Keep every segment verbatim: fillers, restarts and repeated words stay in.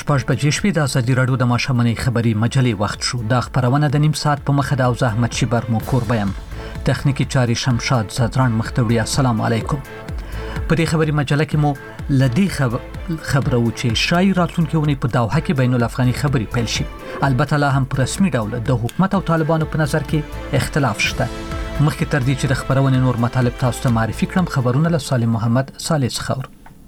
شپږ بجې شوې د ازادي راډیو د ماشومانو خبري مجلې وخت شو. د خبرونه د نیم ساعت په مخه د او زحمت شبر مو کوربیم تخنیکی چاري شمشاد زدران مختوری. السلام علیکم. په دې خبري مجله کې مو لدی خبر خبرو چې شای راتلونکي ونی په دوحه کې بین الافغاني خبري پیل شي. البته لا هم په رسمي ډول د حکومت او طالبانو په نظر کې اختلاف شته. مخکې تر دې چې د خبرونه نور مطالب تاسو ته معرفي کړم، خبرونه له سالم محمد صالح خور.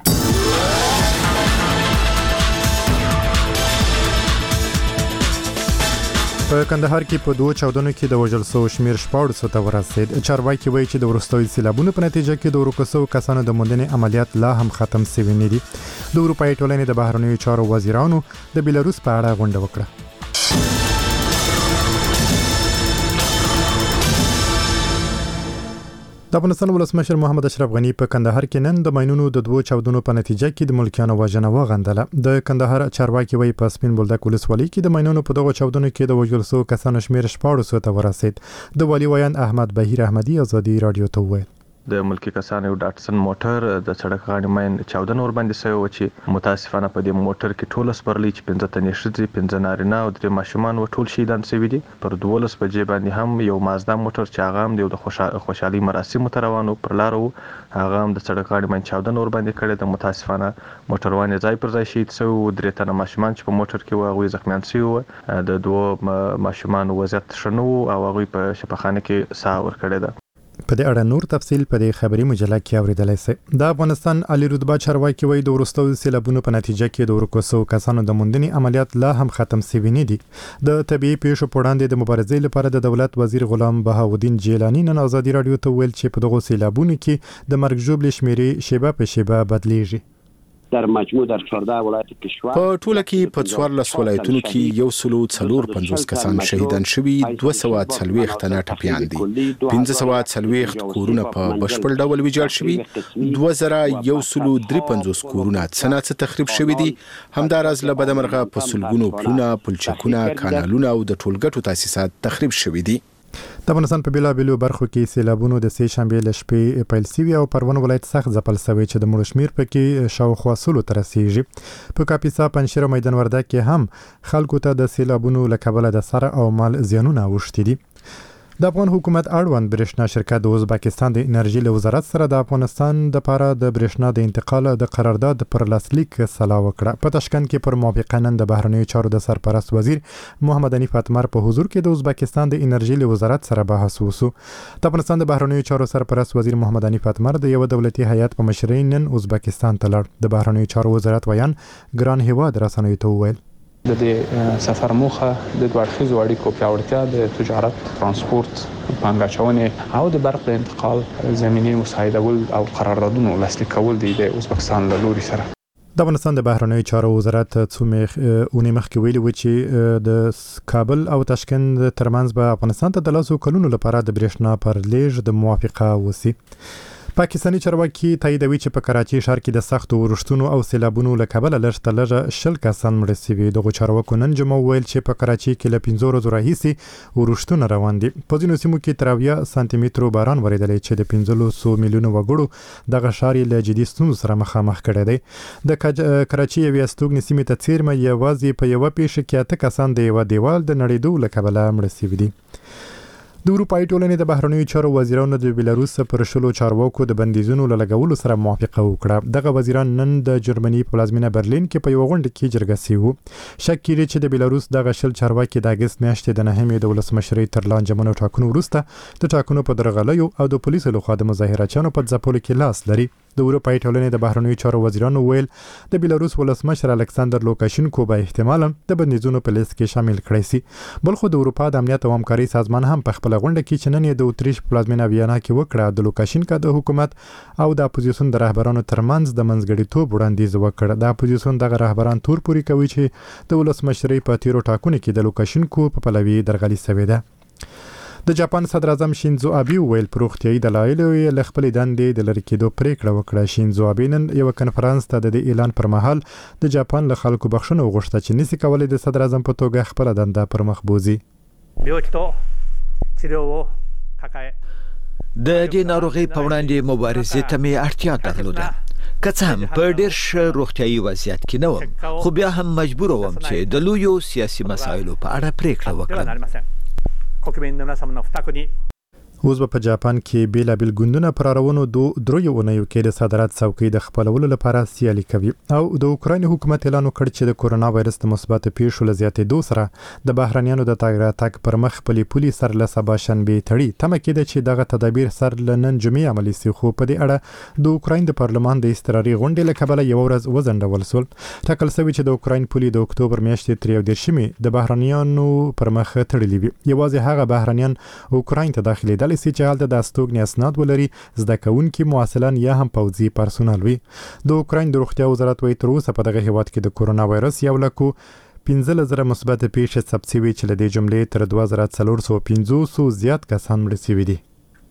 په کندهار کې په دوه چاودنو کې د وژل شوو شمیر شپږ ته ورسید. چارواکي وایي چې د وروستیو سیلابونو په نتیجه کې د ورکوسو کسانو د موندنې عملیات لا هم ختم شوي نه دي. د اروپایي ټولنې د بهرنیو چارو وزیرانو د بیلاروس په اړه غونډه وکړه. د افغانستان ولسمشر محمد اشرف غنی په کندهار کې نن د ماینونو د دوه چاودنو په نتیجه کې د ملکیانو وژنه وغندله. د کندهار چارواکي وایي په سپین بولدک ولسوالۍ کې د ماینونو په دغه چاودنو کې د وژل شوو کسانو شمیر شپږ ته ورسید. د والي ویان احمد بهیر احمدي ازادي رادیو ته وویل د ملکی کسانو یو ډاټسن موټر د سړک غاړې ماین چاودنه ور باندې شوی و چې متاسفانه په دې موټر کې ټول سپرلی چې پنځه تنې ښځې، پنځه نارینه او درې ماشومان و ټول شهیدان شوي دي. پر دولس بجې باندې هم یو مازدا موټر چې هغه هم د خوشحالي مراسمو ته روان و پر لار و، هغه هم د سړک غاړې ماین چاودنه ور باندې کړې ده. متاسفانه موټروان یې ځای پر ځای شهید شوی و. درې تنه ماشومان چې په موټر کې و هغوی زخمیان شوي و. د دوه ماشومانو وضعیت ښه نه و او هغوی په شفاخانه کې ساه ورکړې ده. په دې اړه نور تفصیل په دې خبري مجله کې اوریدلای شئ. د افغانستان عالی رتبه چارواکي وایي د وروستیو سیلابونو په نتیجه کې د ورکوسو کسانو د موندنې عملیات لا هم ختم شوي نه دي. د طبيعي پیښو په وړاندې د مبارزې لپاره د دولت وزیر غلام بهاودین جیلانی نن ازادي رادیو ته ویل چې په دغه سیلابونو کې د مرګ ژوبلې شمیرې شیبه په شیبه بدلیږي. در مجموع در چهارده ولایت کشور په ټوله کې په څوارلس ولایتونو کې یو سلو څلور پنځوس کسان شهیدان شوي، دوه سوه څلوېښت تنه ټپیان دي، پنځه سوه څلوېښت کورونه په بشپړ ډول ویجاړ شوي، دوه زره یو سلو درې پنځوس کورونه څه ناڅه تخریب شوي دي. همداراز له بدمرغه په سلګونو پلونه، پلچکونه، کانالونه او د ټولګټو تاسیسات تخریب شوي دي. د افغانستان په بیلابیلو برخو کې سیلابونو د سې شنبې له شپې پیل شوي او پروان ولایت سخت ځپل شوی چې د مړو شمیر پکې شاوخوا سلو ته رسیږي. په کاپیسا، پنجشیر او میدان وردګ کې هم خلکو ته د سیلابونو له کبله د سر او مال زیانونه اوښتي دي. د افغان حکومت اړوند برېښنا شرکت د ازبکستان د انرژي له وزارت سره د افغانستان د لپاره د برېښنا د انتقال د قرارداد پر لاسلیک سلا وکړه. په تاشکند کې پر موافقه نن د بهرنیو چارو د سرپرست وزیر محمد حنیف اتمر په حضور کې د ازبکستان د انرژي له وزارت سره بحث وشو. د افغانستان د بهرنیو چارو سرپرست وزیر محمد حنیف اتمر د یو دولتي هیئت په مشرۍ نن ازبکستان ته لاړ. د بهرنیو چارو وزارت ویان ګران هیواد رسنیو ته وویل د دې سفر موخه د دوه اړخیزو اړیکو پیاوړتیا، د تجارت، ترانسپورت، پانګاچونې او د برق د انتقال زمینې مساعدول او قراردادونو لاسلیک کول دي د ازبکستان له لوري سره. د افغانستان د بهرنیو چارو وزارت څو اونۍ مخکې ویلي و چې د کابل او تاشکند ترمنځ به افغانستان ته د لسو کلونو لپاره د برېښنا پر لیږد د موافقه وشي. پاکستاني چارواکي تاییدوي چې په کراچي ښار کې د سختو ورښتونو او سیلابونو له کبله لږ تر لږه شل کسان مړه شوي. دغو چارواکو نن جمعه وویل چې په کراچي کې له پنځو ورځو راهیسې ورښتونه روان دي. په ځینو سیمو کې تر اویا سانتي مترو باران وریدلی چې د پنځلسو میلیونو وګړو دغه ښار یې له جدي ستونزو سره مخامخ کړی دی. د کراچي یوې استوګنې سیمې ته څیرمه یوازې په یوه پیښه کې اته کسان د یوه دیوال د نړېدو له کبله مړه شوي دي. د اروپایي ټولنې د بهرنیو چارو وزیرانو د بیلاروس پر شلو چارواکو د بندیزونو له لګولو سره موافقه وکړه. دغه وزیران نن د جرمني په پلازمینه برلین کې په یو غونډه کې جرګه شوي وو. شک کیږي چې د بیلاروس دغه شل چارواکي د اګست میاشتې د نهمې د ولسمشرۍ تر لانجمنو ټاکنو وروسته د ټاکنو په درغلیو او د پولیسو لخوا د مظاهرچیانو په ځپلو کې لاس لري. د اروپایي ټولنې د بهرنیو چارو وزیرانو ویل د بیلاروس ولسمشر الکساندر لوکاشینکو به احتمالاً د بندیزونو په لیست کې شامل کړی شي. بل خو د اروپا د امنیت او همکارۍ سازمان هم په خپل غونډه کې چې نن یې د اتریش پلازمینه ویانا کې وکړه د لوکاشینکا د حکومت او د اپوزیسیون د رهبرانو ترمنځ د منځګړیتوب وړاندیز وکړ. د اپوزیسیون دغه رهبران تور پوري کوي چې د ولسمشرۍ په تیرو ټاکنو کې د لوکاشینکو په پلوي درغلي شوې ده. د جاپان صدر اعظم شینزو آبی ویل پر روغتیايي دلایلو یې له خپلې دندې د لرې کېدو پریکړه وکړه. شینزو آبی نن یو کنفرانس ته د اعلان پر مهال د جاپان له خلکو بخښنه وغوښته چې نشي کولای د صدر اعظم په توګه خپل دنده پر مخ بوزي. د دې ناروغي په وړاندې مبارزې ته مې اړتیا درلوده. که څه هم په ډېر ښه روغتیایي وضعیت کې نه وم، خو بیا هم مجبور وم چې د لویو سیاسي مسایلو په اړه پریکړه وکړم. اوس په جاپان کې بیلابیل ګوندونه پر اړونو دو دروي اونیو کې د صادرات څوکۍ د خپلولو لپاره سیالي کوي او د اوکراین حکومت اعلان وکړ چې د کورونا وایرس د مثبت پیښو لزیاتې دو سره د بهرانيانو د تاګ راتګ پر مخ پلي پولي سر له سبا شنبه تړي تمه کېده چې دغه تدابیر سر لنن جمعې عملي سي، خو په دې اړه د اوکراین د پارلمان د استراري غونډې له کبله یو ورځ وزندول سول. ټاکل شوی چې د اوکراین پولي د اکتوبر میاشتې تر یو دېرشمې د بهرانيانو پر مخ تړلې وي. یوازې هغه بهرانيان اوکراین ته داخليدل سي چې حالت د استوګنې اسناد ولري، زده کوونکي، مواصلان یا هم پوځي پرسونل وي. د اوکراین د روغتیا وزارت وایي تر اوسه په دغه هیواد کې د کورونا وایرس یو لکو پنځه زره مثبت پیښې ثبت شوي چې له دې جملې تر دوه زره څلور سوه پنځوس زیات کسان مړه شوي دي.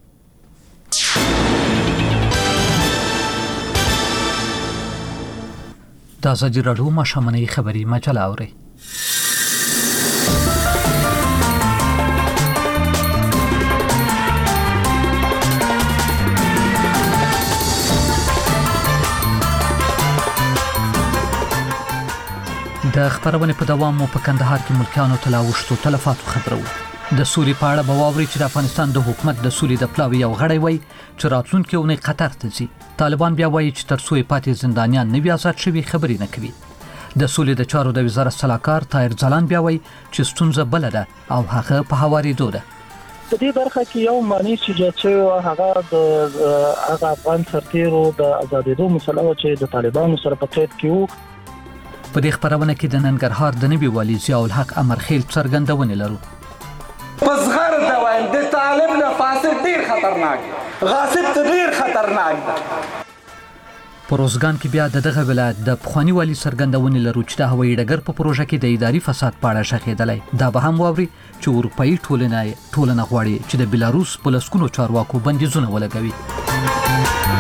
د ازادي راډیو ماښامنۍ خبري مجله اورئ. د خبرونه په دوام مو په کندهار کې ملکیانو تلاوشتو تلفاتو خبرو. د سولې په اړه بواوري چې د افغانستان د حکومت د سولې د پلاوي یو غړی وای چې راتلونکي اونۍ قطر ته ځي. طالبان بیا وایي چې تر څو پاتې زندانیان نه بیا آزاد شوي خبرې نه کوي. د سولې د چارو د وزارت سلاکار طاهر ځلان بیا وایي چې ستونزه بل ده او هغه په هوارېدو ده. په دې برخه کې یو معنی چې هغه د هغه افغان سرتیرو د آزادېدو مسله چې د طالبانو سره په قید کې وو. په دې خبرونه کې د ننګرهار د نبی والي ضیاء الحق امرخیل څرګندونه لرو. پسغر دا وایي د طالب نه فاسد ډیر خطرناک، غاصب ته ډیر خطرناک. په روزګان کې بیا د دغه ولایت د پخوانی والي څرګندونه لرو چې د هوایي ډګر په پروژه کې د اداري فساد په اړه شخېدلای. دا به هم واوري چې اروپאי ټولنه ټولنه غواړي چې د بلاروس په لسکونو چارواکو بندیزونه ولګوي.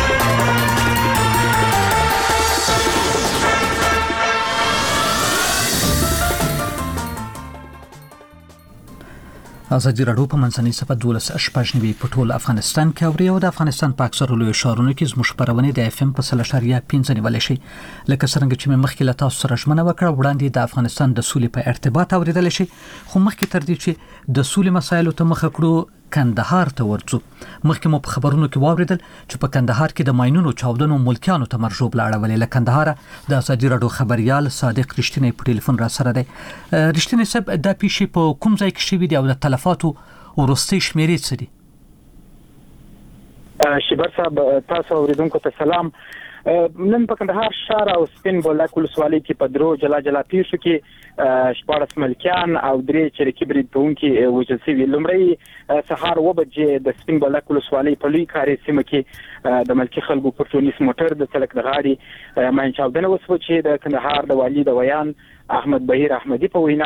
ازادي راډیو په منځنۍ صفحه دولس شپږ نوي په ټول افغانستان کې اوري او د افغانستان په اکثر لوی ښارونو کې زموږ خبرونه د اف ام په سل اشاریه پنځه نیول شي. لکه څنګه چې مې مخکې له تاسو سره ژمنه وکړه وړاندې د افغانستان د سولې په ارتباط اوریدل شي، خو مخکې تر دې چې د سولې مسایلو ته مخه کړو کندهار ته ورځو. مخکې مو په خبرونو کې واوریدل چې په کندهار کې د ماينونو چاودنو ملکیانو ته مرجوب لاړولې. له کندهار د ازادي راډیو خبريال صادق رښتینی په ټلیفون را سره دی. رښتینی صاحب د پیښې په کوم ځای کې شوې دی او د تلفاتو ورستي شمیرې څه دي؟ شبر صاحب تاسو اوریدونکو ته سلام. نن په کندهار ښار او سپین بولک ولسوالۍ کې په درو جلا جلا پیښو کې شپاړس ملکیان او درې چریکي بریدونکي وژل شوي. لومړی سهار اوه بجې د سپین بولک ولسوالۍ په لوی کارې سیمه کې د ملکي خلکو پر ټونس موټر د سړک د غاړې ماین چاودنه وسوه چې د کندهار د والي د ویان احمد بهیر احمدي په وینا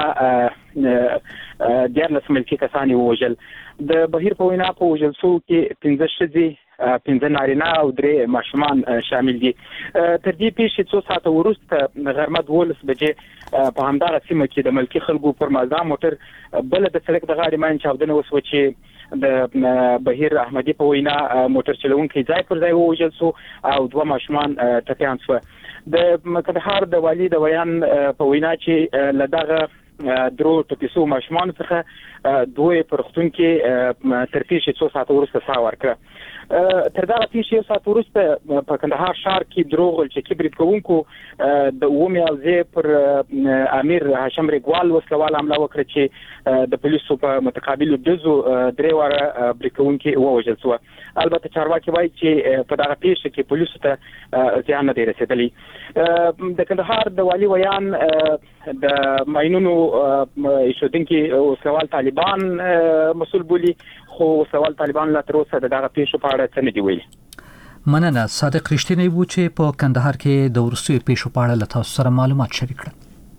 دیارلس ملکي کسان وژل. د بهیر په وینا په وژل شوو کې پنځه ښځې، پنځه نارینه او درې ماشومان شامل دي. تر دې پیښې څو ساعته وروسته غرمه دولس بجې په همدغه سیمه کې د ملکي خلکو پر مازدا موټر بل د سړک د غاړې ماین چاودنه وسوه چې د بهیر احمدي په وینا موټر چلونکی ځای پر ځای ووژل شو او دوه ماشومان ټپیان شوه. د کندهار د والي د ویان په وینا چې له دغه درو ټپیسو ماشومان څخه دوی پر ختون کې تر پیښې څو ساعته وروسته ساه ورکړه. تر دغه پیښې یو ساعت وروسته په کندهار ښار کې درو غلچکي برید کوونکو د اوومې اوزې پر امیر هاشم ریګوال وسلوال حمله وکړه چې د پولیسو په متقابلو ډزو درې واره برید کوونکي ووژل شوه. البته چارواکي وایي چې په دغه پیښه کې پولیسو ته زیان نه دی رسېدلی. د کندهار د والي ویان د ماینونو ایښودونکي وسلوال طالبان مسؤل بولي، خو وسلوال طالبان لا تر اوسه دغه پیښو په اړه څه نه دي ویلي. مننه. صادق رښتینی و چې په کندهار کې د وروستیو پیښو په اړه له تاسو سره معلومات شریک کړل.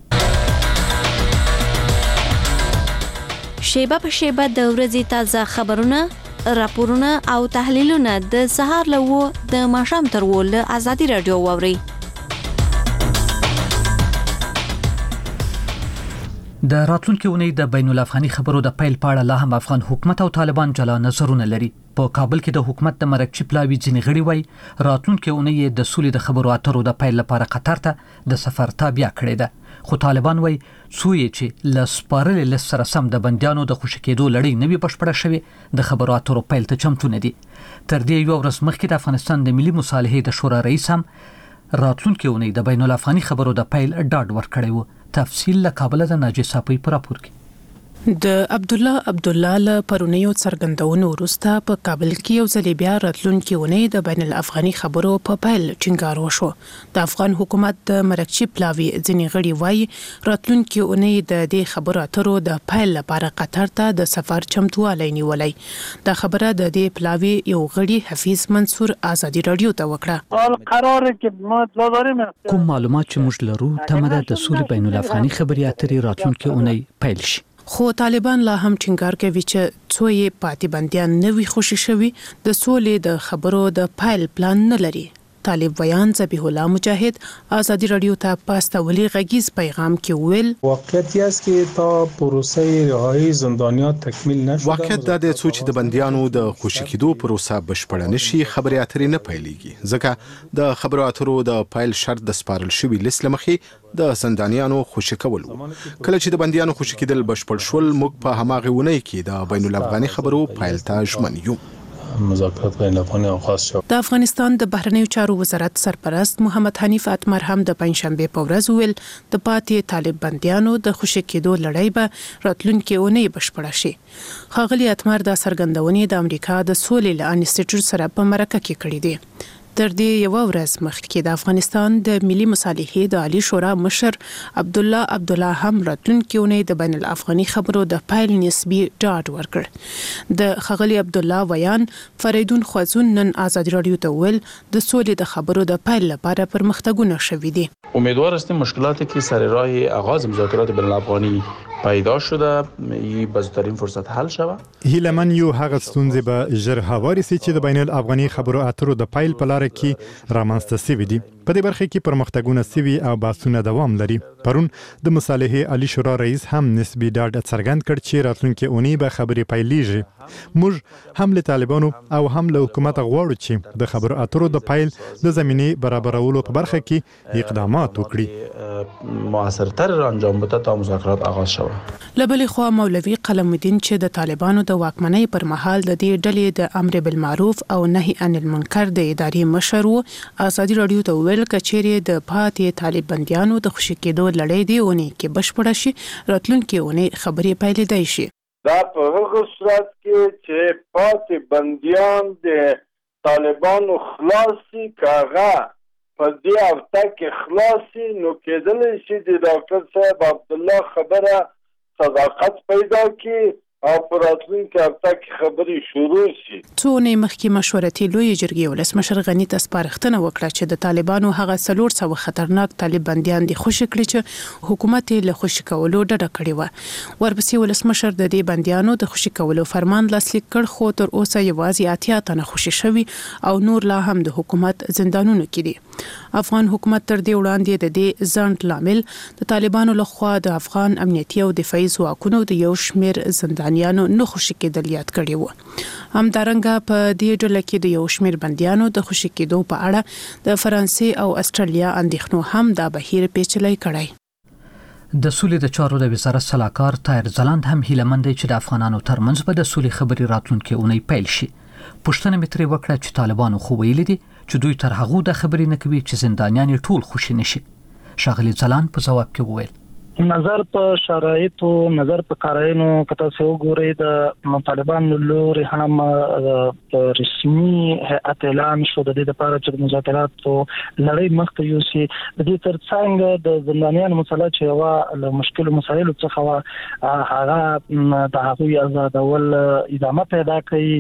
شیبه په شیبه د ورځې تازه خبرونه، راپورونه او تحلیلونه د سهار له وو د ماښام تر وو له ازادي راډیو واوري. د راتلونکي اونۍ د بین الافغاني خبرو د پیل په اړه لا هم افغان حکومت او طالبان جلا نظرونه لري. په کابل کې د حکومت د مرکچی پلاوی ځینې غړي وایي راتلونکي اونۍ د سولې د خبرو اترو د پیل لپاره قطر ته د سفر تابع کړې ده، خو طالبان وایي څو چې ل سپارلې لس سره سم د بنديانو د خوشی کېدو لړۍ نوي بشپړه شوې د خبرو اترو پیل ته چمتو نه دي. تر دې یو ورځ مخکې د افغانستان د ملي مصالحې د شورا رئیس هم راتلونکي اونۍ د بین الافغاني خبرو د پیل ډاډ ورکړی و. تفصیل له کابل د ناجی صاحب په راپور کې. د عبد الله عبد الله له پرونیو څرګندونو وروسته په کابل کې یو ځل بیا راتلونکي اونۍ د بین الافغاني خبرو په پیل ټینګار وشو. د افغان حکومت د مرکچی پلاوی ځینې غړي وایي راتلونکي اونۍ د دې خبرو اترو د پیل لپاره قطر ته د سفر چمتووالی نیولی. دا خبره د دې پلاوی یو غړي حفیظ منصور آزادي رادیو ته وکړه. کوم معلومات چې موږ لرو تمه ده د سولې بین الافغاني خبري اترې راتلونکي اونۍ پیل شي. خو طالبان لا هم ټینګار کوي چې څو یې پاتې بنديان نوي خوشي شوي د سولې د خبرو د پایل پلان نه لري. طالب ویان ذبیح الله مجاهد آزادي رادیو ته پاستولي غږیز پیغام کې ویل واقعیت است که تا پروسه رهایی زندانیان تکمیل نشده. واقعیت دا دی چې د بندیانو د خوشي کېدو پروسه بشپړه نشي خبري اترې نه پیلېږي، ځکه د خبرو اترو د پایل شرط د سپارل شوی لیست لمخې د زندانیانو خوشي کول. کله چې د بندیانو خوشي کېدل بشپړ شول موږ په هماغه ونې کې د بین الافغاني خبرو پایل ته ژمن یو. مذاکرات بین الافغاني آغاز شو. د افغانستان د بهرنیو چارو وزارت سرپرست محمد حنیف اتمر هم د پنځشنبه په ورځ ویل د پاتې طالب بنديانو د خوشي کېدو لړۍ به راتلونکي اونۍ بشپړه شي. ښاغلي اتمر د سرګندونې د امریکا د سولې له انسټیټیوټ سره په مرکه کې کړې دي. تر دې یو ورځ مخکې د افغانستان د ملي مصالحې د عالی شورا مشر عبد الله عبد الله هم راتلونکي اونۍ د بین الافغاني خبرو د پایل نسبی ډاډ ورکړ. د ښاغلي عبد الله ویان فریدون خوازون نن آزادي رادیو ته ویل د سولې د خبرو د پایل لپاره پرمختګونه شوي دي. امیدوار هستیم مشکلاتی که سر راه آغاز مذاکرات بین الافغانی پیدا شده ای بزرگترین فرصت حل شود. هیلمن یو هغه ستونزې به ژر هواري سي چې د بین الافغاني خبرو اترو د پایل په لار کې رامنځته شوي دي. په دې برخه کې پرمختګونه سوي او بحثونه دوام لري. پرون د مصالحې عالی شورا رئیس هم نسبی ډاډ څرګند کړ چې راتلونکي اونۍ به خبرې پیلېږي. موږ هم له طالبانو او هم له حکومت غواړو چې د خبرو اترو د پایل د زمینې برابرولو په برخه کې اقدامات وکړي. موثرتر انجام بده تا مذاکرات آغاز شود. لبلې خوا مولوي قلم الدین چې د طالبانو د واکمنۍ پر مهال د دې ډلې د امر بالمعروف او نهي عن المنکر د ادارې مشر و آزادي رادیو ته ویل کچېرې د پاتې طالب بنديانو د خوشي کېدو لړۍ دی اونۍ کې بشپړه شي راتلونکي اونۍ خبرې پیلېدای شي. دا په هغه صورت کې چې پاتې بنديان د طالبانو خلاصي کاغه په دې هفته کې خلاصي نو کېدلی شي د ډاکټر صاحب عبد الله خبره صداقت پیدا کی او پر راتلونکي هفته کې خبرې شروع شي. څو نه مخکې مشورتي لوی جرګې ولسمشر غنی ته سپارښتنه وکړه چې د طالبانو هغه څلور سوه خطرناک طالب بنديان دي خوشي کړي چې حکومت له خوشي کولو ډډه کړې و. ورپسې ولسمشر د دې بنديانو د خوشي کولو فرمان لاسلیک کړ خو تر اوسه یوازې اتیا تنه خوشي شوي او نور لا هم د حکومت زندانونو کې دي. افغان حکومت تر دې وړاندې د دې ځنډ لامل د طالبانو لخوا د افغان امنیتي او دفاعي ځواکونو د یو شمېر زندانیانو نه خوشي کېدل یاد کړي وو. همدارنګه په دې ډله کې د یو شمېر بنديانو د خوشي کېدو په اړه د فرانسې او استرالیا اندېښنو هم دا بهیر پیچلی کړی. د سولې د چارو د وزارت سلاکار طاهر ځلاند هم هیلمند دی چې د افغانانو ترمنځ به د سولې خبرې راتلونکي اونۍ پیل شي. پوښتنه مې ترې وکړه چې طالبانو خو ویلي دي چې دوی تر هغو د خبرې نه کوي چې زندانیان ټول خوشي نشي. ښاغلي ځلاند په ځواب کې وویل نظر په شرایطو نظر په قرائنو کته څو ګوري د طالبان لوري هم رسمي هيئت اعلان شو د دې لپاره چې مذاکرات لړۍ مخته یوسي. د دې ترڅنګ د زندانیانو مسله چې یو له مشکل مسایلو څخه هغه د هغوی آزادول ادامه پیدا کوي.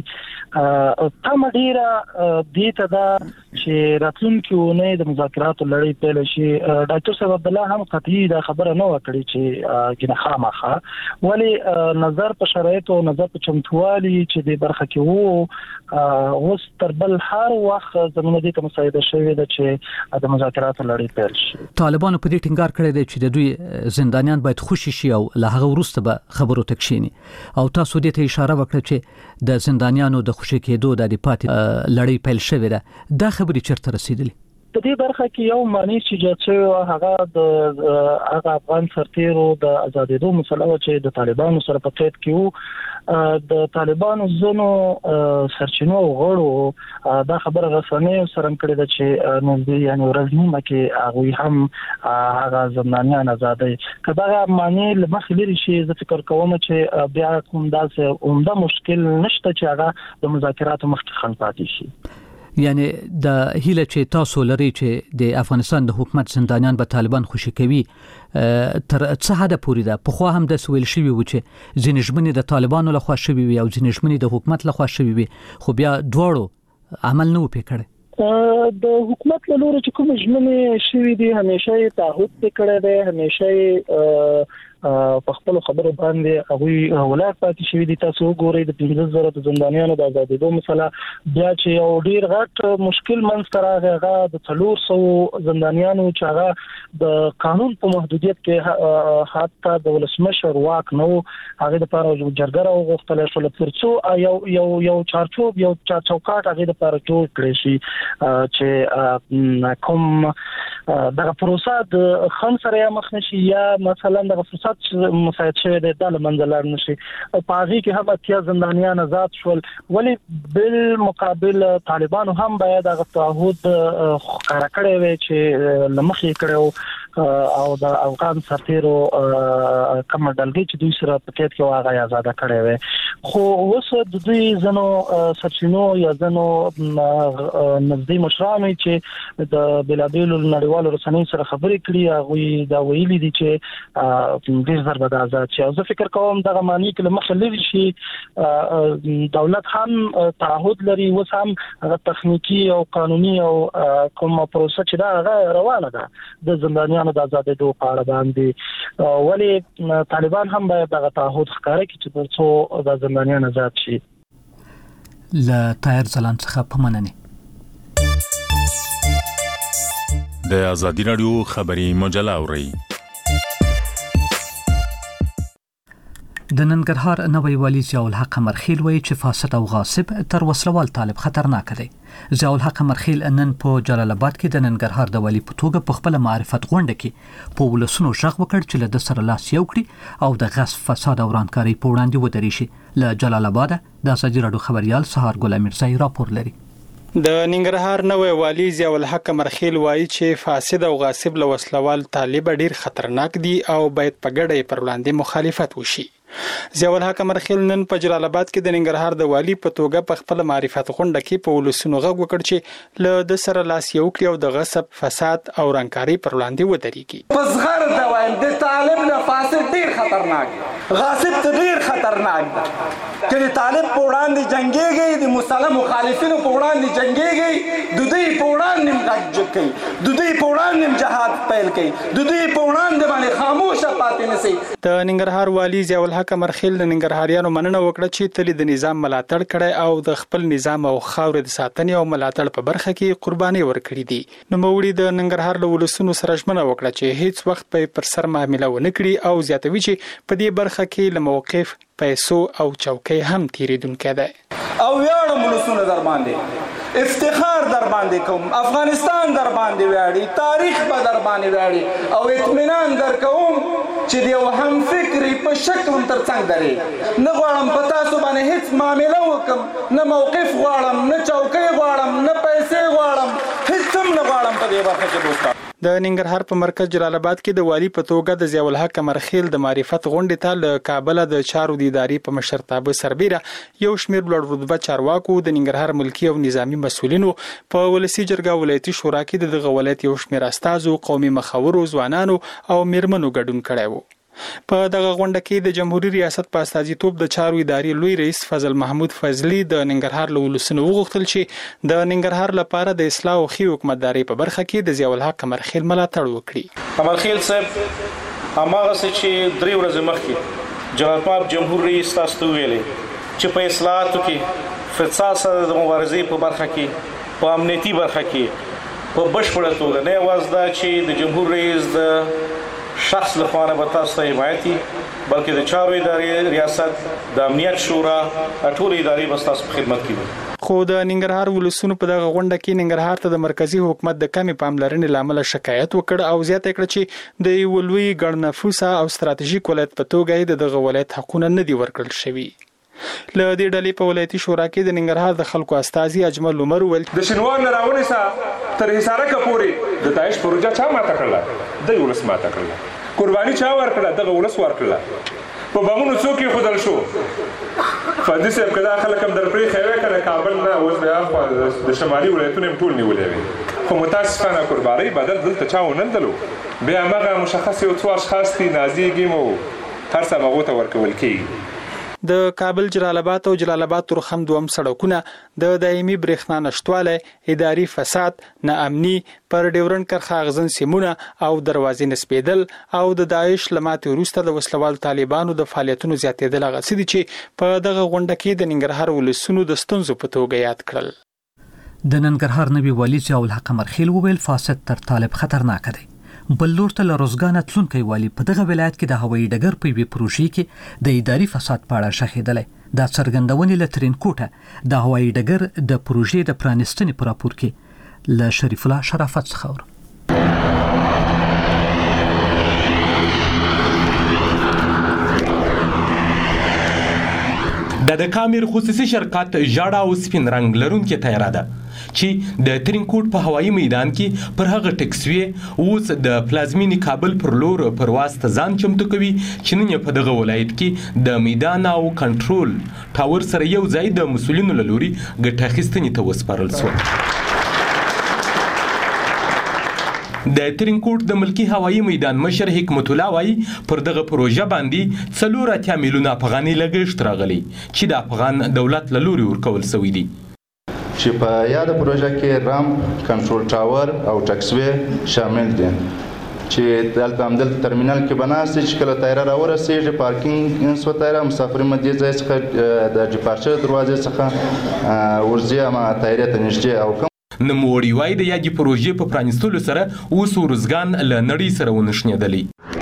تم ډیره دې ته دا چې راتلونکي اونۍ د مذاکراتو لړۍ پیل شي. ډاکټر صاحب عبد الله هم قطعي دا خبره نه کړی چې ګنه خامخه ولی نظر په شرایط او نظر په چمتوالي چې د برخه کې وو اوس تر بل هر وخت زموږ د کوم مسایده شوی د چې د مذاکراتو لړۍ پیل شي. طالبانو په دې ټینګار کړی دی چې د دوی زندانیان باید خوشي شي او له هغه وروسته به خبرو تکشيني او تاسو دې ته اشاره وکړه چې د زندانیانو د خوشي کېدو د پاتې لړۍ پیل شوې ده. دا خبرې چیرته رسیدلې؟ په دې برخه کې یو معنی چې چې هغه د هغه افغان سرتیرو د ازادېدو مسله چې د طالبانو سره په قید کې وو د طالبانو زونو سرچینو غړو دا خبره رسنۍ سره کړې ده چې نو یعنی ورځنی مکه هغه هم هغه زندانیان آزادې کدا معنی لمخ لري شي زه فکر کوم چې بیا کوم داسې عمده مشکل نشته چې هغه د مذاکراتو مخکې خنډ پاتې شي. یعنی د هیله چې تاسو لري چې د افغانستان د حکومت زندانیان به طالبان خوشي کوي تر څه حد پورې ده؟ په خو هم د سویل شوی و چې ځینې ژمنې د طالبانو لخوا شوی وي او ځینې ژمنې د حکومت لخوا شوی وي خو بیا دواړو عمل نه وکړي. د حکومت له لوري چې کوم ژمنې شوی دي همیشه تعهد وکړي دي همیشه په خپل خبرو باندې هغه ولایت پاتې شوی دي. تاسو ګورئ د پنځه زره د زندانیانو د آزادېدو مسله بیا چې یو ډیر غټ مشکل منځ راغی هغه د څلور سوه زندانیانو چې هغه د قانون په محدودیت کې حتی د ولسمشر واک نو هغه د پاره جرګه راوغوښتل شو ترڅو یو یو یو چارچوب یو چوکاټ هغه د پاره جوړ کړی شي چې کوم دغه پروسه د خن سره مخ نشي یا مثلا دغه فساد مساعد شوی د دل منځلار نشي او پاغي کې هم اتیا زندانیان آزاد شول ولی بل مقابل طالبانو هم باید هغه تعهد ښکارا کړی وي چې لمخې کړو او د افغان سرتیرو کوم ډلګي چې دوی سره په کې کې هغه آزاد کړی وي خو اوس د دوی زنو سرچینو یا زنو نږدې مشرانو چې د بلابل نړیوالو رسنیو سره خبرې کړي هغه دا ویلي دي چې ډیر ضربه د آزاد شي او زه فکر کوم دغه معنی کې لمخ لري شي دولت هم تعهد لري اوس هم هغه تخنیکی او قانوني او کوم پروسه چې دا روانه ده د زندانیانو د آزادېدو په اړه باندې ولی طالبان هم باید دغه تعهد ښکاره کړي چې ترڅو د زندانیان آزاد شي. ل طاهر زلان څخه په مننه. د ازادي رادیو خبري مجله اوري. د ننګرهار نوی والی ضیاء الحق مرخیل وایي چې فاسد او غاصب تر وسلوال طالب خطرناک دی. ضیاء الحق مرخیل نن په جلال آباد کې د ننګرهار د والی په توګه په خپل معرفت غونډه کې په ولسونو ژغ وکړ چې له سره لاس یو کړي او د غصب فساد او ورانکاري په وړاندې ودرې شي. له جلال آباد د ازادي رادیو خبريال سهار ګل امیرزای راپور لري. د ننګرهار نوی والی ضیاء الحق مرخیل وایي چې فاسد او غاصب له وسلوال طالب ډیر خطرناک دي او باید په ګډه پر وړاندې مخالفت وشي. ضیاء الحق مرخیل نن په جلال آباد کې د ننګرهار د والی په توګه په خپل معرفت غونډه کې په ولسونو غږ وکړ چې له د سره لاس یو کړي او د غصب فساد او رنګکاري پر وړاندې ودرېږي. پس غر دا وایم د طالب نه فاسد ډیر خطرناک غاصب ته ډیر خطرناک چې د طالب په وړاندې جنگيږي د مسلمان مخالفینو په وړاندې جنگيږي د دوی په وړاندې غږ کوي د دوی په وړاندې جهاد پیل کوي د دوی په وړاندې باندې خاموشه پاتې نشي. د ننګرهار والی ضیاء الحق مرخیل د ننګرهاریانو مننه وکړه چې تل د نظام ملاتړ کړي او د خپل نظام او خاورې د ساتنې او ملاتړ په برخه کې قرباني ورکړي دي. نو موري د ننګرهار له ولسونو سره ژمنه وکړه چې هیڅ وخت په پر سر معاملې ونه کړي او زیاتوي چې په دې برخه کې له موقف پیسو او چوکۍ هم تیریدونکې ده او یاړم ولسونه در باندې افتخار در باندې کوم افغانستان در باندې ویاړي تاریخ به در باندې ویاړي او اطمینان در کوم چې دی هم فکری په شک هم تر څنګ درې نه غواړم په تاسو باندې هیڅ معاملې وکم نه موقف غواړم نه چوکۍ غواړم نه پیسې غواړم هیڅ هم نه غواړم په دې برخه کې دوستان. د ننګرهار په مرکز جلال آباد کې د والی په توګه د ضیاء الحق مرخیل د معرفت غونډې ته له کابل د چارو د ادارې په مشرتابه سربیره یو شمېر لوړ رتبه چارواکو د ننګرهار ملکی او نظامی مسؤلینو په ولسی جرګه ولایتي شورا کې د ولایت یو شمېر استازو قومي مخاورو ځوانانو او میرمنو ګډون کړی و. په دغه غونډه کې د جمهوریت ریاست په استازیتوب د چارو ادارې لوی رئیس فضل محمود فضلی د ننګرهار له ولسونو وغوښتل چې د ننګرهار لپاره د اصلاح او ښې حکومتدارۍ په برخه کې د ضیاء الحق مرخیل ملاتړ وکړي. مرخیل صاحب هماغه څه چې درې ورځې مخکې جناب طالب جمهور رئیس تاسو ته ویلې چې په اصلاحاتو کې فساد سره د مبارزې په برخه کې په امنیتي برخه کې په بشپړه توګه نه یوازې دا چې د جمهور رئیس د شخص لخوا به تاسو ته حمایتي بلکې د چارو ادارې ریاست د امنیت شورا ټول ادارې به تاسو په خدمت کې وي. خو د ننګرهار ولسونو په دغه غونډه کې ننګرهار ته د مرکزی حکومت د کمی پاملرنې لامل شکایت وکړ او زیاته کړ چې د ولوي ګڼ نفوسه او ستراتیژیک ولایت په توګه د دغه ولایت حقونه نه دی ورکړل شوی. له دې ډلې په ولایتي شورا کې د ننګرهار د خلکو استازي اجمل عمر ول د شنوار نه راونې سا تر حصاره کپوري د داعش پروژه چا ماته کړله د ولس ماته کړله قرباني چا ورکړه دغه ولس ورکړه په بامونو څوک یې خدل شو فادي صاحب کدا خلک هم در پرې خوي کنه کابل نه اوس بیا خو د شمالي ولایتونو ټول نیولې وي خو متاسفانه قرباني بدل دلته چا ونندلو بیا هغه مشخص یو څو اشخاص دي نازیږي مو هر څه هغه ته ورکول کیږي. د کابل جلال آباد او جلال آباد ترخم دوم سړکونه د دایمي برېښنا نشټواله اداري فساد ناامني پر ډیورن کرخه غزن سیمونه او دروازې نسبیدل او د داعش لمات وروسته د وسلوال طالبانو د فعالیتونو زیاتېدل غسدي چې په دغه غونډه کې د ننګرهار ولسونو د ستونزو په توګه یاد کړل. د ننګرهار نبی والي ضیاء الحق مرخیل وویل فاسد تر طالب خطرناک دی. بل لور ته لروزګان تلونکي والی په دغه ولایت کې د هوایي ډګر په وی پروژې کې د اداري فساد په اړه شهیدلې دا څرګندونې لترین کوټه د هوایي ډګر د پروژې د پرانستنې پر راپور کې ل شریف الله شرافت څخه د د کامیر خصوصي شرکت ژړا او سپین رنگ لرونکي تیاره ده چې د ترینکوټ په هوایي میدان کې پر هغه ټکسوي اوس د پلازمینی کابل پر لور پرواز ته ځان چمتو کوي چې نن په دغه ولایت کې د میدان او کنټرول ټاور سره یو ځای د مسولینو لوري ګټه اخیستنې ته وسپارل شو. د ترینکوټ د ملکی هوایي میدان مشر حکمت الله وايي پر دغه پروژه باندې څلور اتیا میلیونه افغاني لګښت راغلی چې د افغان دولت له لوري ورکول شوی دی. چې په یاده پروژه کې رام کنټرول ټاور او ټکسوي شامل دي چې دلته همدل ترمینل کې بناستي چې کله تایره راورسېږي پارکینګ انسو تایره مسافر مدې ځای څخه د ډیپارچر دروازې څخه ورځي اما تایره ته نږدې او نوموړي وایي د یادې پروژې په پرانستلو سره اوس ورزګان له نړۍ سره ونښنېدلی.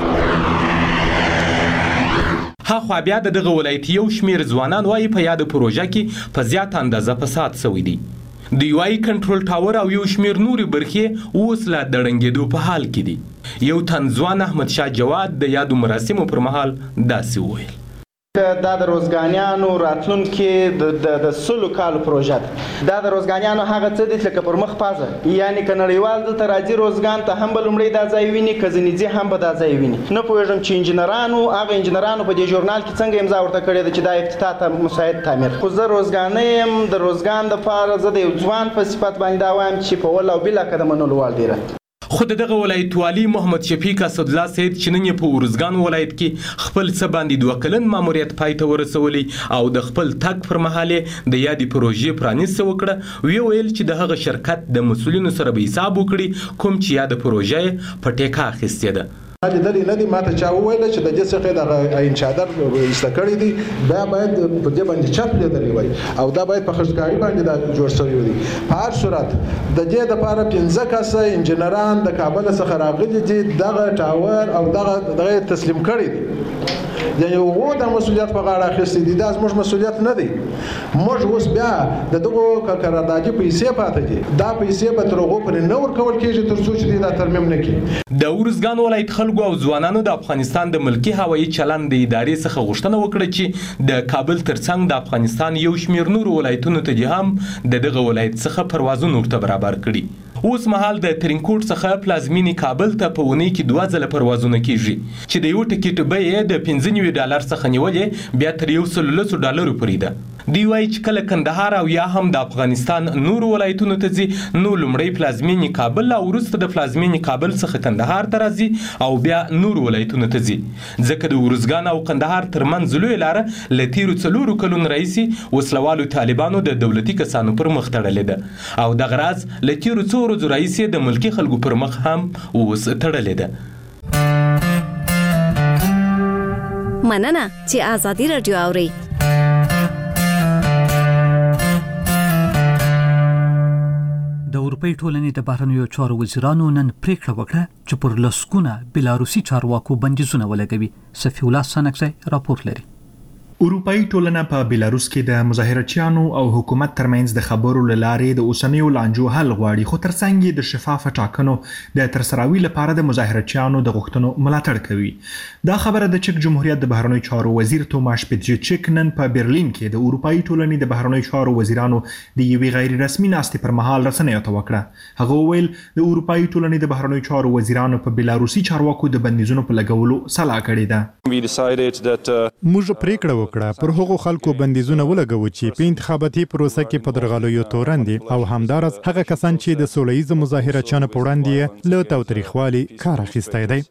هاخوا بیا د دغه ولایت یو شمېر ځوانان وایي په یاده پروژه کې په زیات اندازه فساد شوی دی. دوی وایي کنټرول ټاور او یو شمېر نورې برخې اوس لا د ړنګېدو په حال کې دي. یو تن ځوان احمد شاه جواد د یادو مراسمو پر مهال داسې وویل دا د روزګانیانو راتلونکي د سلو کالو پروژه ده دا د روزګانیانو هغه څه دي چې پر مخ پازه یعنی ک نړیوال دلته راځي روزګان ته هم بلومړی دا ځای ویني کزنیزي هم به دا ځای ویني نه پوهېږم چې انجنیرانو هغه انجنیرانو په دې ژورنال کې څنګه امضا ورته کړې ده چې دا افتتاح ته مساعد تعمیر خو زه روزګانۍ یم د روزګان دپاره زه د یو ځوان په صفت باندې دا وایم چې په ول او بله که د منلو وال ډېره خو دغه ولایت والي محمد شفیق اسدالله سید چې نن په ورزګان ولایت کې خپل څه باندې دوه کلن ماموریت پای ته ورسولی او د خپل تګ پر مهال د یادې پروژې پرانیسته وکړه وی ویل چې د هغه شرکت د مسولینو سره به حساب وکړي کوم چې یاده پروژه په ټیکه اخیستې ده. لیدلې نه دي ماته چا وویل چې د دې څخه د عین چادر ایسته کړی دی دا باید په دې باندې چپ لیدلې وای او دا باید په خرڅکاري باندې دا جوړ شوی دی. په هر صورت د دې لپاره پنځه کسه انجنیران د کابل څخه راغلي دي دغه ټاور او دغه دغه تسلیم کړی دی یعنی وو د مسولیت په غاړه اخیستې دي دا زموږ مسولیت نه دی. موږ اوس بیا د دغو قراردادي پیسې پاتې دي دا پیسې به تر هغو پورې نه ورکول کېږي تر څو چې دا ترمیم نه کړي. د ورزګان ولایت خلکو او ځوانانو د افغانستان د ملکی هوایي چلند د ادارې څخه غوښتنه وکړه چې د کابل ترڅنګ د افغانستان یو شمېر نورو ولایتونو ته هم د دغه ولایت څخه پروازونه ورته برابر کړي. اوس مهال د ترینکوټ څخه پلازمینی کابل ته په اونۍ کې دوه ځله پروازونه کیږي چې د یو ټکټ بیه د پنځه نوي ډالر څخه نیولې بیا تر یو سل لسو ډالرو پورې ده. دوی وایي چې کله کندهار او یا هم د افغانستان نورو ولایتونو ته ځي نو لومړی پلازمینی کابل او وروسته د پلازمینی کابل څخه کندهار ته راځي او بیا نورو ولایتونو ته ځي ځکه د ورزګان او کندهار ترمنځ لویه لاره له تیرو څلورو کلونو راهیسې وسلوالو طالبانو د دولتي کسانو پر مخ تړلې ده او دغه راز له تیرو څو ورځو راهیسې د ملکي خلکو پر مخ هم اوس تړلې ده. مننه چې آزادي رادیو اوري. د اروپای ټولنې د بهرنیو چارو وزیرانو نن پریکړه وکړه چې پر لسګونه بلاروسي چارواکو بندیزونه ولګوي. صفی الله سنکزی راپور لري. اروپאי ټولنه په بیلاروس کې د مظاهرچیانو او حکومت ترمنځ د خبرو لارې د اوسنیو لانجو حل غواړي، خو ترڅنګ د شفاف ټاکنو د ترسراوي لپاره د مظاهرچیانو د غوښتنو ملاتړ کوي. دا خبره د چک جمهوریت د بهرنیو چارو وزیر توماش پیتریچیک نن په برلین کې د اروپאי ټولنې د بهرنیو چارو وزیرانو د یوې غیر رسمي ناستې پر مهال رسنیو ته وکړه. هغه وویل د اروپאי ټولنې د بهرنیو چارو وزیرانو په بیلاروسي چارواکو د بندیزونو په لګولو سلا کړې ده. موږ پریکړه وکړه پر هغو خلکو بندیزونه ولګو چې په انتخاباتي پروسه کې په درغلیو تورن دي او همدارس هغه کسان چې د سوله ییز مظاهرچیانو په وړاندې له تاوتریخوالي کار اخیستی دی.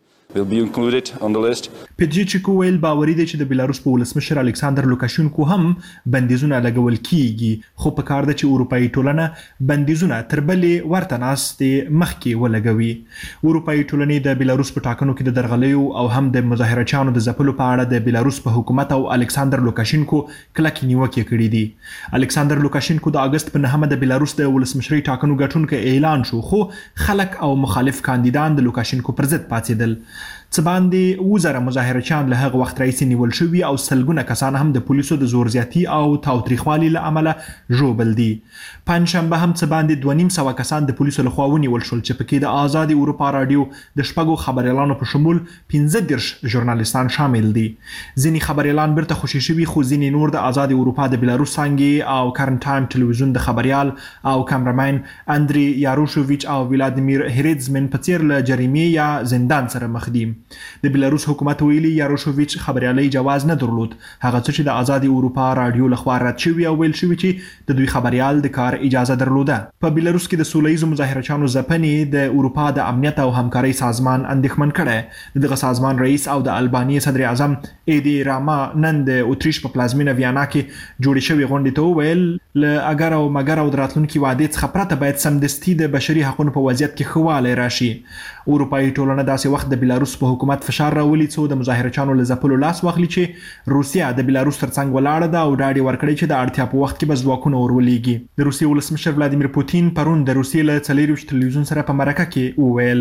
پیتریچیک ویل باوري دی چې د بیلاروس په ولسمشر الکساندر لوکاشینکو هم بندیزونه لګول کیږي، خو په کار ده چې اروپאי ټولنه بندیزونه تر بلې ورته ناستې مخکې ولګوي. اروپאי ټولنې د بیلاروس په ټاکنو کې د درغلیو او هم د مظاهرچیانو د ځپلو په اړه د بیلاروس په حکومت او الکساندر لوکاشینکو کلکې نیوکې کړې دي. الکساندر لوکاشینکو د اگست په نهمه د بیلاروس د ولسمشري ټاکنو ګټونکی اعلان شو، خو خلک او مخالف کاندیدان د لوکاشینکو پر ضد پاڅېدل. څه باندې وزره مظاهرچیان له هغه وخت راهیسې نیول شوي او سلګونه کسان هم د پولیسو د زور زیاتي او تاوتریخوالي له امله ژوبل دي. پنجشنبه هم څه باندې دوه نیم سوه کسان د پولیسو لخوا ونیول شول چې پکې د آزادي اروپا راډیو د شپږو خبریالانو په شمول پنځه دېرش ژورنالیستان شامل دي. ځینې خبریالان بیرته خوشي شوي، خو ځینې نور د آزادي اروپا د بیلاروس څانګې او کرن ټایم ټلویزیون د خبریال او کامرمین اندری یاروشوویچ او ولادیمیر هریدزمن په څیر له جریمې یا زندان سره مخ دي. د بیلاروس حکومت ویلي یاروشوویچ خبریالي جواز نه درلود، هغه څه چې د آزادي اروپا راډیو لخوا رد شوي او ویل شوي چې د دوی خبریال د کار اجازه درلوده. په بیلاروس کې د سوله ییزو مظاهرچیانو ځپنې د اروپا د امنیت او همکارۍ سازمان اندېښمن کړی. دغه سازمان رئیس او د البانیې صدر اعظم ایدی راما نن د اتریش په پلازمینه ویانا کې جوړې شوې غونډې ته وویل له اگر او مگر او د راتلونکي وعدې څخه پرته باید سمدستي د بشري حقونو په وضعیت کې ښه والی راشي. اروپאי ټولنه داسې وخت د بیلاروس په حکومت فشار راولي څو د مظاهرچیانو له ځپلو لاس واخلي چې روسیا د بیلاروس ترڅنګ ولاړه ده او ډاډ یې ورکړی چې د اړتیا په وخت کې به ځواکونه ورولېږي. د روسیې ولسمشر ولادیمیر پوتین پرون د روسیې له څلېرویشت تلویزیون سره په مرکه کې وویل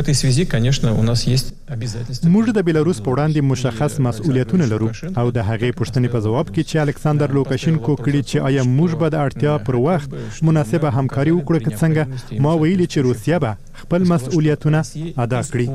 موږ د بیلاروس په وړاندې مشخص مسؤلیتونه لرو او د هغې پوښتنې په ځواب کې چې الکساندر لوکاشینکو کړي چې آیا موږ به د اړتیا پر وخت مناسبه همکاري وکړو که څنګه، ما ویلي چې روسیه به خپل مسؤلیتونه ادا کړي.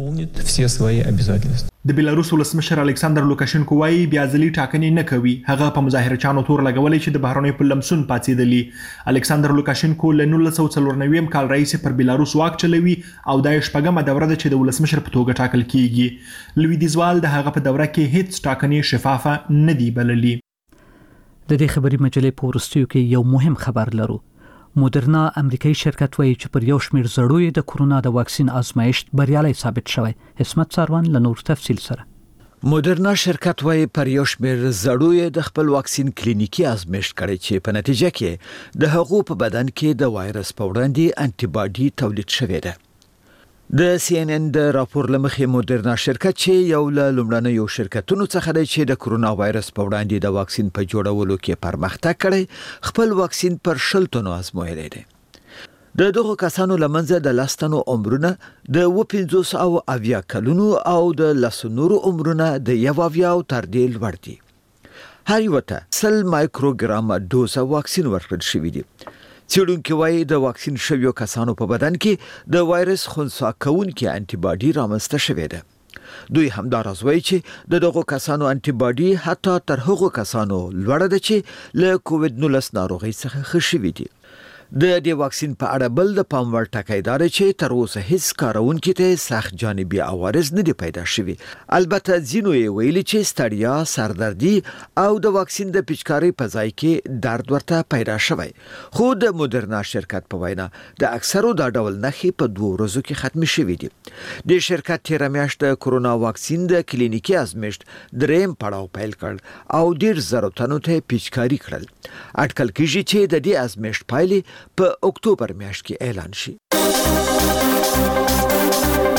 د بیلاروس ولسمشر الکساندر لوکاشینکو وايي بیا ځلي ټاکنې نه کوي. هغه په مظاهرچیانو تور لګولې چې د بهرنیو په لمسون پاڅېدلي. الکساندر لوکاشینکو له نولس سوه څلور نوي کال راهیسې پر بیلاروس واک چلوي او دا یې شپږمه دوره ده چې د ولسمشر په توګه ټاکل کیږي. لویدیځوال د هغه په دوره کې هیڅ ټاکنې شفافه نه دي بللي. د دې خبري مجلې په وروستیو کې یو مهم خبر لرو. مودرنا امریکایي شرکت وایي چې پر یو شمېر زړوی د کرونا د واکسین آزمایښت بریالي ثابت شوی. حسمت ساروان له نور تفصیل سره. مودرنا شرکت وایي پر یو شمېر زړوی د خپل واکسین کلینیکي آزمایښت کړی چې په نتیجه کې د هغو په بدن کې د وایرس په وړاندې انټي باډي تولید شوې ده. د سی ان ان د راپور لمخې مودرنا شرکت چې یو له لومړنیو شرکتونو څخه دی چې د کرونا وایرس په وړاندې د واکسین په جوړولو کې پرمختګ کړی، خپل واکسین پر شل تنو آزمویلی دی. د دغو کسانو لمنځه د لس تنو عمرونه د اوه پنځوس او اویا کلونو او د لسو نورو عمرونه د یو اویاو تر دې لوړ دي. هر یو ته سل مایکروګرام ډوزه واکسین ورکړل شوي دي. څېړونکي وایي د واکسین شویو کسانو په بدن کې د وایرس خنثی کوونکي انټي باډي رامنځته شوې ده. دوی همداراز وایي چې د دغو کسانو انټي باډي حتی تر هغو کسانو لوړه ده چې له کووډ نولس ناروغۍ څخه ښه شوي دي. د دې واکسین په اړه بل د پام وړ ټکی دا دی چې تر اوسه هیڅ کاروونکي ته سخت جانبي عوارض نه دي پیدا شوي. البته ځینو یې ویلي چې ستړیا، سردردي او د واکسین د پیچکارۍ په ځای کې درد ورته پیدا شوی. خو د مودرنا شرکت په وینا د اکثرو دا ډول نښې په دوه ورځو کې ختمې شوي دي. د شرکت تېره میاشت د کرونا واکسین د کلینیکي آزمایښت دریم پړاو پیل کړ او ډېر زرو تنو ته پیچکاري کړل. اټکل کېږي چې د دې آزمایښت پایلې په اکتوبر میاشت کې اعلان شي.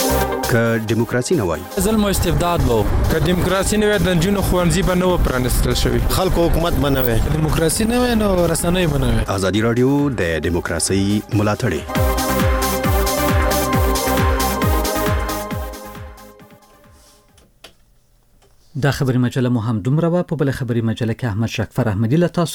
که دیموکراسي نه وای ظلم او استبداد وو که دیموکراسي نه وای د جنونو خوانزي به نو پرانستل شوی خلکو حکومت بنوي دیموکراسي نه وای نو رسنۍ بنوي ازادي رادیو د دیموکراسي ملاتړ دا خبري مجله مو هم دومره په بل خبري مجله کې احمد شکفر احمدی له تاسو